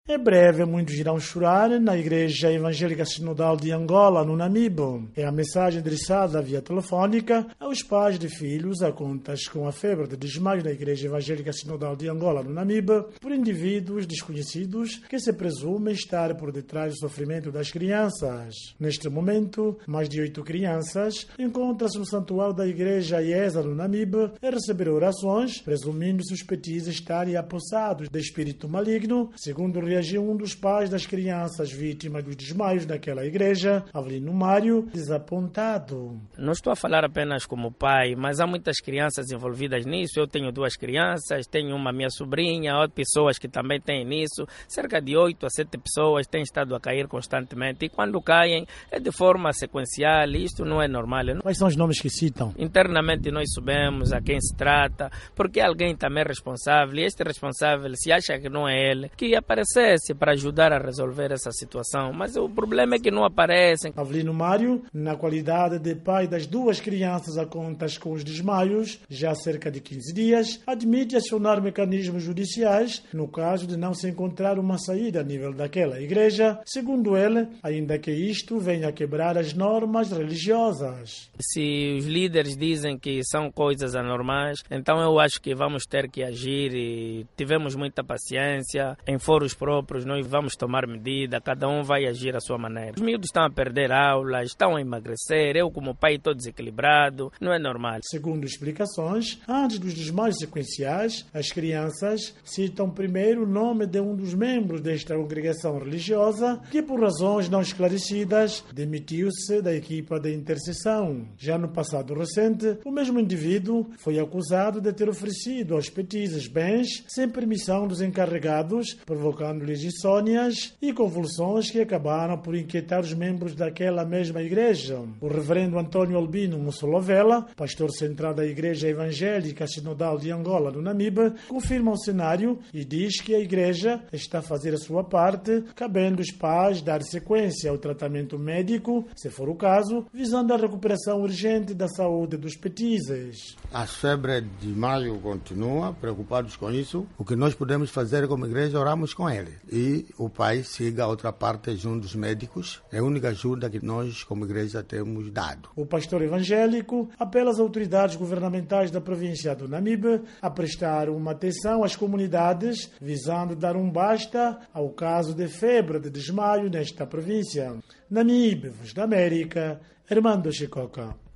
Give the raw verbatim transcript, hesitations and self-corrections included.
Em breve, muitos irão chorar na Igreja Evangélica Sinodal de Angola, no Namibe. É a mensagem endereçada via telefónica aos pais de filhos a contas com a febre de desmaio na Igreja Evangélica Sinodal de Angola, no Namibe, por indivíduos desconhecidos que se presumem estar por detrás do sofrimento das crianças. Neste momento, mais de oito crianças encontram-se no santuário da Igreja IESA, no Namibe, a receber orações, presumindo-se os petis estarem apossados de espírito maligno, segundo reagiu um dos pais das crianças vítimas dos desmaios daquela igreja, Avelino Mário, desapontado. Não estou a falar apenas como pai, mas há muitas crianças envolvidas nisso. Eu tenho duas crianças, tenho uma minha sobrinha, outras pessoas que também têm nisso. Cerca de oito a sete pessoas têm estado a cair constantemente e quando caem é de forma sequencial e isto não é normal. Quais são os nomes que citam? Internamente nós sabemos a quem se trata, porque alguém também é responsável e este responsável, se acha que não é ele, que aparecer para ajudar a resolver essa situação, mas o problema é que não aparecem. Avelino Mário, na qualidade de pai das duas crianças a contas com os desmaios, já há cerca de quinze dias, admite acionar mecanismos judiciais no caso de não se encontrar uma saída a nível daquela igreja, segundo ele, ainda que isto venha a quebrar as normas religiosas. Se os líderes dizem que são coisas anormais, então eu acho que vamos ter que agir e tivemos muita paciência em foros próprios. Nós vamos tomar medida, cada um vai agir à sua maneira. Os miúdos estão a perder aulas, estão a emagrecer, eu como pai estou desequilibrado, não é normal. Segundo explicações, antes dos desmaios sequenciais, as crianças citam primeiro o nome de um dos membros desta congregação religiosa que, por razões não esclarecidas, demitiu-se da equipa de intercessão. Já no passado recente, o mesmo indivíduo foi acusado de ter oferecido aos petizes bens sem permissão dos encarregados, provocando insônias e convulsões que acabaram por inquietar os membros daquela mesma igreja. O reverendo Antônio Albino Mussolovela, pastor central da Igreja Evangélica Sinodal de Angola, no Namibe, confirma o cenário e diz que a igreja está a fazer a sua parte, cabendo os pais dar sequência ao tratamento médico, se for o caso, visando a recuperação urgente da saúde dos petizes. A febre de maio continua, preocupados com isso. O que nós podemos fazer como igreja, oramos com ele. E o pai siga a outra parte junto dos médicos. É a única ajuda que nós, como igreja, temos dado. O pastor evangélico apela às autoridades governamentais da província do Namibe a prestar uma atenção às comunidades, visando dar um basta ao caso de febre de desmaio nesta província. Namibe, Voz da América, Armando Chicoca.